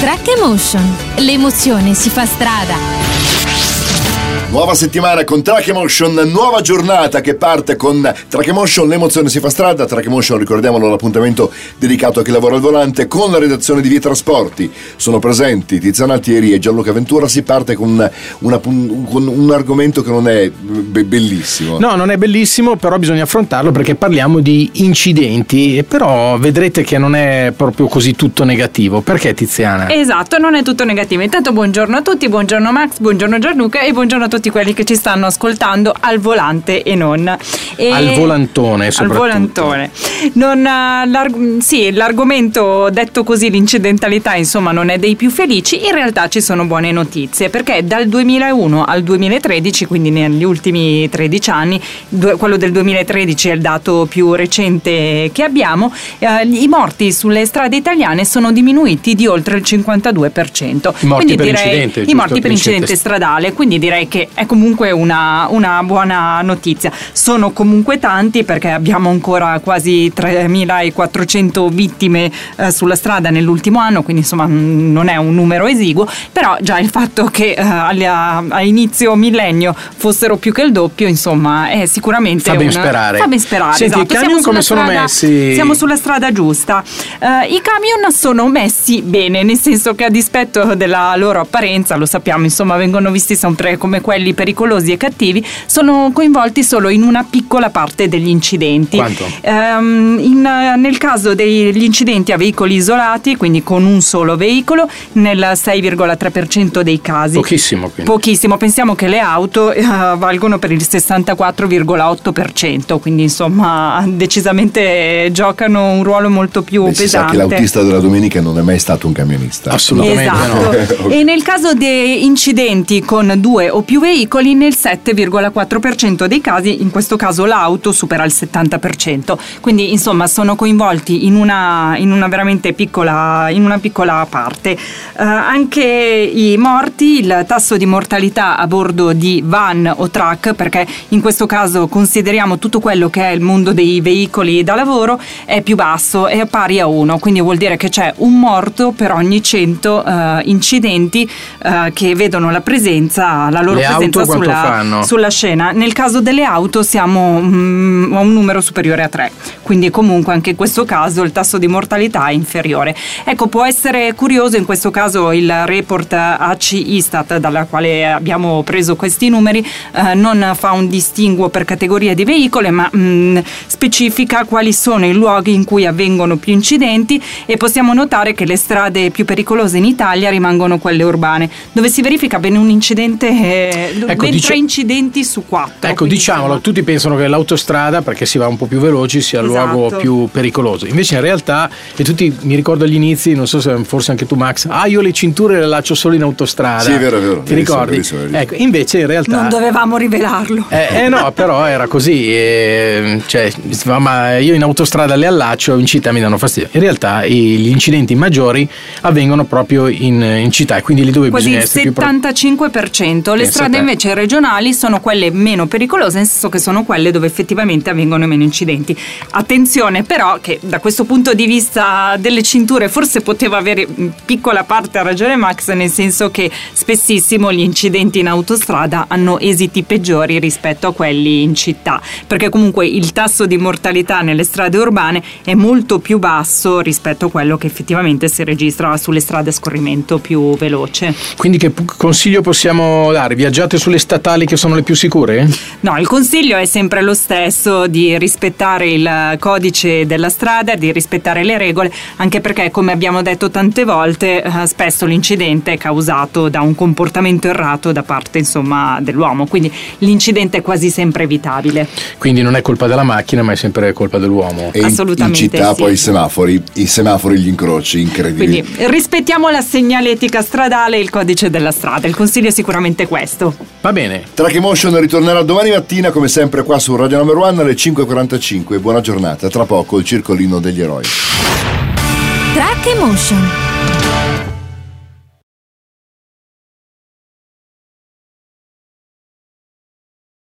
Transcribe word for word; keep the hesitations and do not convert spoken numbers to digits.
Track Emotion. L'emozione si fa strada. Nuova settimana con Track Emotion, nuova giornata che parte con Track Emotion, l'emozione si fa strada. Track Emotion, ricordiamolo, l'appuntamento dedicato a chi lavora al volante con la redazione di Via Trasporti. Sono presenti Tiziana Altieri e Gianluca Ventura. Si parte con, una, una, con un argomento che non è be- bellissimo. No, non è bellissimo, però bisogna affrontarlo perché parliamo di incidenti, però vedrete che non è proprio così tutto negativo. Perché, Tiziana? Esatto, non è tutto negativo. Intanto buongiorno a tutti, buongiorno Max, buongiorno Gianluca e buongiorno a tutti quelli che ci stanno ascoltando al volante e non. E al volantone soprattutto. Al volantone. Non, l'arg- sì, l'argomento detto così, l'incidentalità insomma non è dei più felici. In realtà ci sono buone notizie perché dal duemilauno al duemilatredici, quindi negli ultimi tredici anni, du- quello del duemilatredici è il dato più recente che abbiamo, eh, i morti sulle strade italiane sono diminuiti di oltre il cinquantadue per cento. I morti quindi per direi, incidente. I morti per incidente stradale, quindi direi che è comunque una, una buona notizia. Sono comunque tanti perché abbiamo ancora quasi tremilaquattrocento vittime eh, sulla strada nell'ultimo anno, quindi insomma non è un numero esiguo, però già il fatto che eh, a, a inizio millennio fossero più che il doppio insomma è sicuramente fa ben una, sperare. Fa ben sperare. Senti, esatto. i camion come sono strada, messi? Siamo sulla strada giusta. Uh, I camion sono messi bene, nel senso che a dispetto della loro apparenza, lo sappiamo, insomma vengono visti sempre come quelli pericolosi e cattivi, sono coinvolti solo in una piccola parte degli incidenti. Quanto? Um, in, nel caso degli incidenti a veicoli isolati, quindi con un solo veicolo, nel sei virgola tre per cento dei casi. Pochissimo. Quindi. Pochissimo, pensiamo che le auto uh, valgono per il sessantaquattro virgola otto per cento, quindi insomma decisamente giocano un ruolo molto più Beh, pesante. Si sa che l'autista della domenica non è mai stato un camionista. Assolutamente esatto. no. E nel caso di incidenti con due o più veicoli, nel sette virgola quattro per cento dei casi, in questo caso l'auto supera il settanta per cento, quindi insomma sono coinvolti in una, in una veramente piccola, in una piccola parte. Uh, anche i morti, il tasso di mortalità a bordo di van o truck, perché in questo caso consideriamo tutto quello che è il mondo dei veicoli da lavoro, è più basso, è pari a uno, quindi vuol dire che c'è un morto per ogni cento uh, incidenti uh, che vedono la presenza, la loro Le presenza auto sulla, sulla scena. Nel caso delle auto siamo mm, a un numero superiore a tre, quindi comunque anche in questo caso il tasso di mortalità è inferiore. Ecco, può essere curioso in questo caso il report A C I Istat dalla quale abbiamo preso questi numeri, eh, non fa un distinguo per categorie di veicoli, ma mh, specifica quali sono i luoghi in cui avvengono più incidenti, e possiamo notare che le strade più pericolose in Italia rimangono quelle urbane, dove si verifica bene un incidente, eh, ecco, ben dice... tre incidenti su quattro. Ecco, diciamolo, insomma... tutti pensano che l'autostrada, perché si va un po' più veloci, sia il esatto. luogo più pericoloso. Invece in realtà, e tutti, mi ricordo agli inizi, non so se forse anche tu Max, ah io le cinture le laccio solo in autostrada. Sì, è vero, è vero. Ti ricordi? Verissimo, verissimo. Ecco, invece in realtà... Non dovevamo rivelarlo. Eh, eh no, però era così, eh, cioè, ma io in autostrada le allaccio, in città mi danno fastidio. In realtà gli incidenti maggiori avvengono proprio in, in città, e quindi lì dove quasi bisogna il essere settantacinque per cento. più... Le strade invece regionali sono quelle meno pericolose, nel senso che sono quelle dove effettivamente avvengono meno incidenti. Attenzione però che da questo punto di vista delle cinture forse poteva avere in piccola parte a ragione Max, nel senso che spessissimo gli incidenti in autostrada hanno esiti peggiori rispetto a quelli in città, perché comunque il tasso di mortalità nelle strade urbane è molto più basso rispetto a quello che effettivamente si registra sulle strade a scorrimento più veloce. Quindi che consiglio possiamo dare? Viaggiate sulle statali che sono le più sicure? No, il consiglio è sempre lo stesso, di rispettare il codice della strada, di rispettare le regole, anche perché, come abbiamo detto tante volte, eh, spesso l'incidente è causato da un comportamento errato da parte insomma dell'uomo, quindi l'incidente è quasi sempre evitabile. Quindi non è colpa della macchina, ma è sempre colpa dell'uomo. E in, assolutamente in città sì. Poi i semafori, i semafori, gli incroci incredibili. Quindi rispettiamo la segnaletica stradale e il codice della strada. Il consiglio è sicuramente questo. Va bene. Track Emotion ritornerà domani mattina come sempre qua su Radio Number One alle cinque e quarantacinque. Buona giornata, tra poco il circolino degli eroi. Track Emotion.